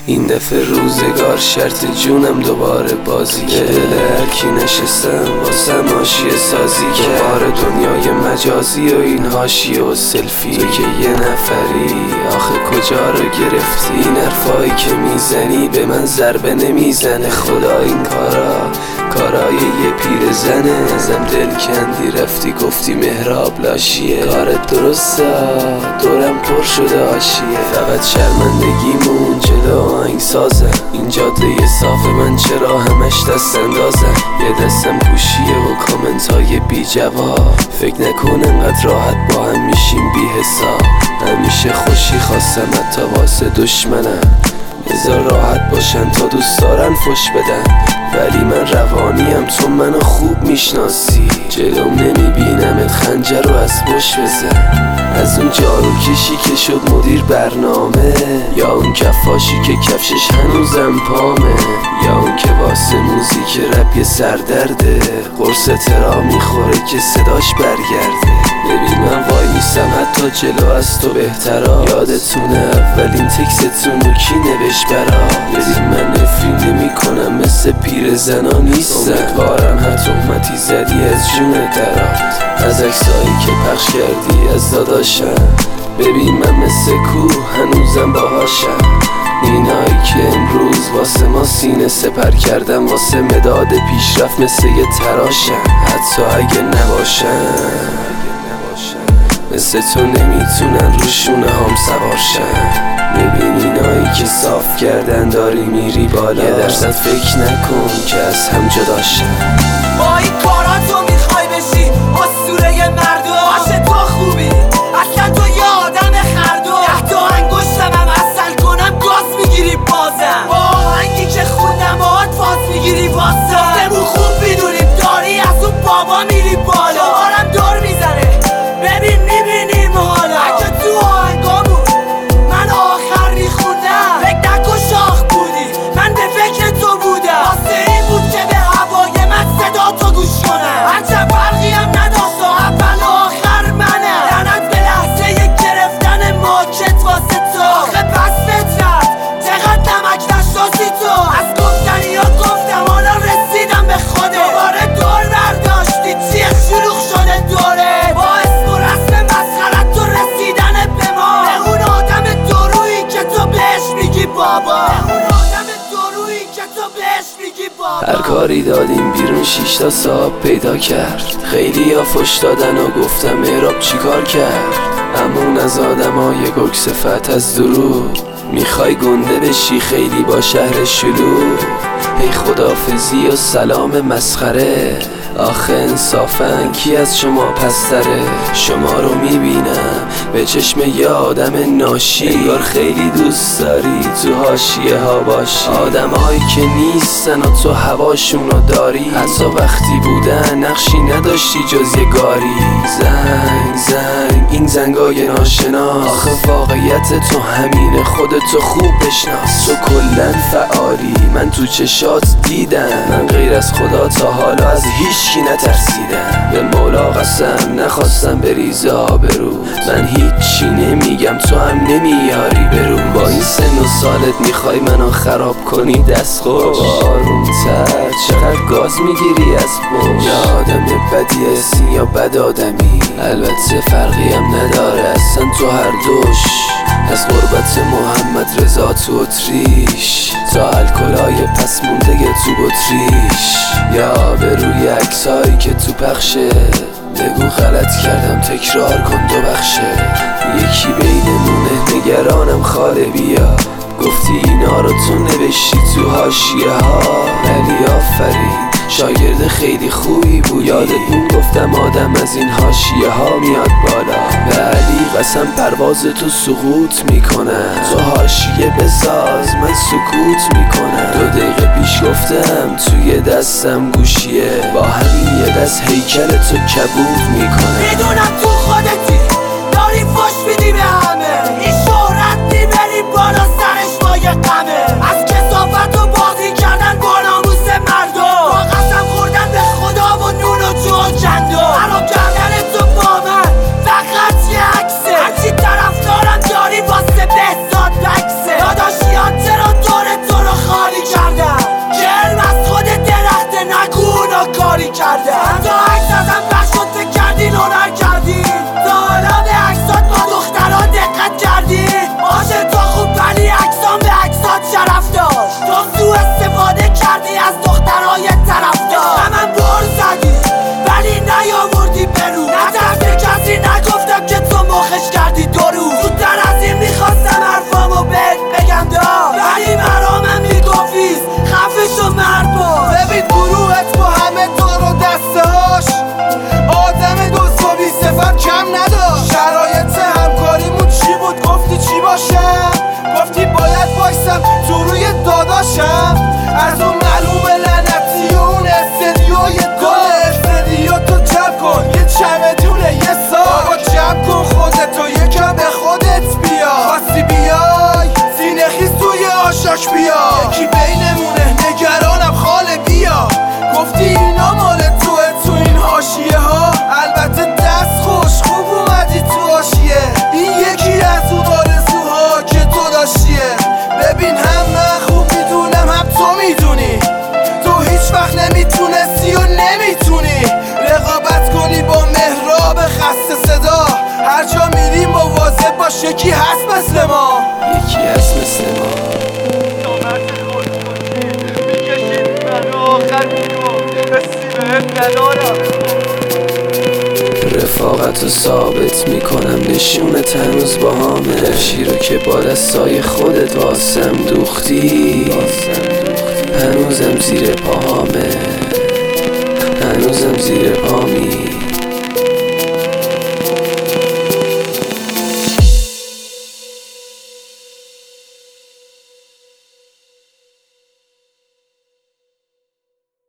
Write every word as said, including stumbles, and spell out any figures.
این دفعه روزگار شرط جونم دوباره بازی که دل هرکی نشستم واسه ماشی سازی که دوباره دنیای مجازی و این حاشیه و سلفی تو که یه نفری آخه کجا رو گرفتی؟ این حرفایی که میزنی به من ضربه نمیزنه خدا این کارا کارای یه پیر زنه ازم دل کندی رفتی گفتی مهراب لاشیه کارت درسته دورم پر شده آشیه فقط شرمندگیمون جلو آهنگ سازه این جاده صاف من چرا همش دست اندازه یه دستم گوشیه و کامنت های بی جواب فکر نکن انقدر راحت با هم میشیم بی حساب همیشه خوشی خواستم حتی واسه دشمنم بذار راحت باشن تا دوست دارن فش بدن ولی من روانیم تو منو خوب میشناسی جلوم نمیبینمت خنجر رو از پشت بزن از اون جارو کشی که شد مدیر برنامه یا اون کفاشی که کفشش هنوزم پامه یا اون که واسه موزیک رپ یه سردرده قرص ترا میخوره که صداش برگرده ببین من وای میستم حتی جلو از تو بهترا یادتونه اولین تکستون رو کی نوشت برا ببین من نفری نمی کنم مثل پیر زنا نیستم امیدوارم هر تهمتی زدی از جون درات از عکسایی که پخش کردی از داداشم ببین من مثل کوه هنوزم باهاشم اینایی که امروز واسه ما سینه سپر کردم واسه مداد پیشرفت مثل یه تراشم حتی اگه نباشم مثل تو نمیتونن روشونه هم سوارشن ببین اینایی که صاف کردن داری میری بالا یه درصد فکر نکن که از هم جداشن با این کاراتو میخوای بشی اسطوره مردم باشه تو خوبی اصلا تو یه آدم خردم ده تا انگشتم هم اصل کنم گاز میگیری بازم با آهنگی که خوندم باهات فاز میگیری واسه گفتمون خوب میدونیم داری از اون بابا میری بالا شمارم دور میزنه ببین میبینیم حالا اگه تو آهنگامون من آخر میخوندم فکر نکن شاخ بودی من به فکر تو بودم واسه این بود که به هوای من صدا تو گوش کنم هرچه فرقی هم نداشت اول آخر منم لعنت به لحظه گرفتن ماکت واسه تو آخه پس فطرت چقدر نمک نشناسی تو از گفتنی ها گفتم حالا رسیدم به خوده دوباره دور برداشتی چیه شلوغ شده دوره هر کاری دادیم بیرون شیش تا صاحب پیدا کرد خیلی ها فش دادن و گفتم مهراب چی کار کرد اما اون از آدم های گرگ صفت از دروغ میخوای گنده بشی خیلی با شهر شلوغ ای خدافزی و سلام مسخره آخه انصافاً کی از شما پستره شما رو میبینم به چشم یه آدم ناشی انگار خیلی دوست داری تو حاشیه ها باشی آدم هایی که نیستن و تو هواشون رو داری حتی وقتی بودن نقشی نداشتی جز یه گاری زنگ زنگ این زنگای ناشناس آخه واقعیت تو همینه خودتو خوب بشناس تو کلن فعالی من تو چشات دیدم من غیر از خدا تا حالا از هیچ کی نترسیدم به مولا قسم نخواستم بریزه آبرو من هیچی نمیگم تو هم نمیاری برو با این سن و سالت میخوای منو خراب کنی دست خوش آرومتر چقدر گاز میگیری از پشت یا آدم بدی هستی یا بد آدمی البته فرقی هم نداره اصلا تو هر دوش از غربت محمد رضا تو اتریش تا الکلای پس مونده تو بطریش یا به روی عکسایی که تو پخشه بگو غلط کردم تکرار کن دو بخشه یکی بینمونه نگرانم خاله بیا گفتی اینا رو تو نوشتی تو حاشیه ها ولی آفرین شاگرد خیلی خوبی بود یادت بود گفتم آدم از این حاشیه ها میاد بالا ولی قسم پرواز تو سقوط میکنم تو حاشیه بساز من سکوت میکنم دو دقیقه پیش گفتم توی دستم گوشیه با همین یه دست هیکل تو کبود میکنم میدونم تو خودتی داری فش میدی به همه این شهرت میبری بالا سرش با یه قمه از کثافت و بازی کردن با ناموس مردم با قسم خوردن به خدا و نون و جو و جندو خراب کردن تو با من فقط یه عکسه هرچی طرف دارم داری واسه بهزاد بکسه داداشیات چرا دور باشم، گفتی باید وایسم تو روی داداشم. از اون معلوم لعنتی و اون استدیوی دو استدیو تو جمع کن یه چمدونه یه سال. بابا جمع کن خودتو یکم به خودت بیا. خواستی بیای سینه خیز توی آشاک بیا. یکی بینمونه نگرانم خاله بیا. گفتی اینا مال توه تو این حاشیه ها. البته دست خوش خوب اومدی تو حاشیه. این یکی از اون آرزوها که تو داشتیه. ببین هم من خوب میدونم هم تو میدونی تو هیچ وقت نمیتونستی و نمیتونی رقابت کنی با مهراب خسته صدا. هر جا میری مواظب باش یکی هست مثل ما. یکی هست مثل ما. نامرد خودمونی میکشید منو آخر میگم حسی بهت ندارم. رفاقت رو ثابت میکنم نشونت هنوز با همه. شیرو که با دستای خودت واسم دوختی هنوزم زیر پاهامه. هنوزم زیر پامی.